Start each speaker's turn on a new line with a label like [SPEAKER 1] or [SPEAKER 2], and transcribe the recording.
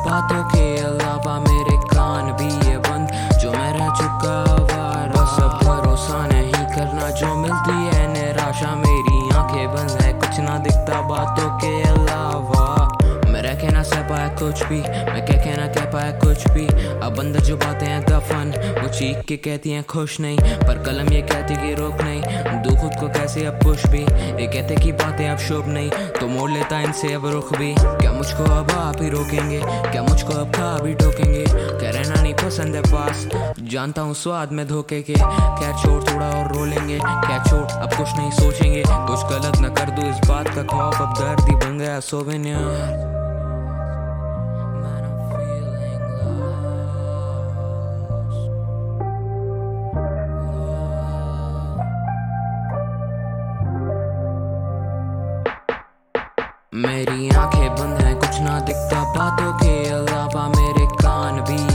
[SPEAKER 1] बातों के अलावा मेरे कान भी ये बंद, जो मैं रह चुका आवारा। बस अब भरोसा नहीं करना, जो मिलती है निराशा। मेरी आंखें बंद है, कुछ ना दिखता बातों के अलावा। मैं रह के ना सह पाया कुछ भी, मैं कह ना कह पाया कुछ भी। अब अंदर जो बातें हैं दफन, वो चीख के कहती हैं खुश नहीं, पर कलम ये कहती कि रोक नहीं। दू खुद को कैसे अब कुछ भी, ये कहते कि बातें अब शुभ नहीं, तो मोड़ लेता इनसे अब रुख भी। क्या मुझको अब आप ही रोकेंगे, क्या मुझको अब खा भी ठोकेंगे। क्या रहना नहीं पसंद है पास, जानता हूँ स्वाद में धोखे के। खैर छोड़ थोड़ा और रो लेंगे, क्या छोड़ अब कुछ नहीं सोचेंगे। कुछ गलत न कर दूं इस बात का खौफ, अब दर्द ही बन गया सोवेनियर। मेरी आंखें बंद हैं, कुछ ना दिखता बातों के अलावा। मेरे कान भी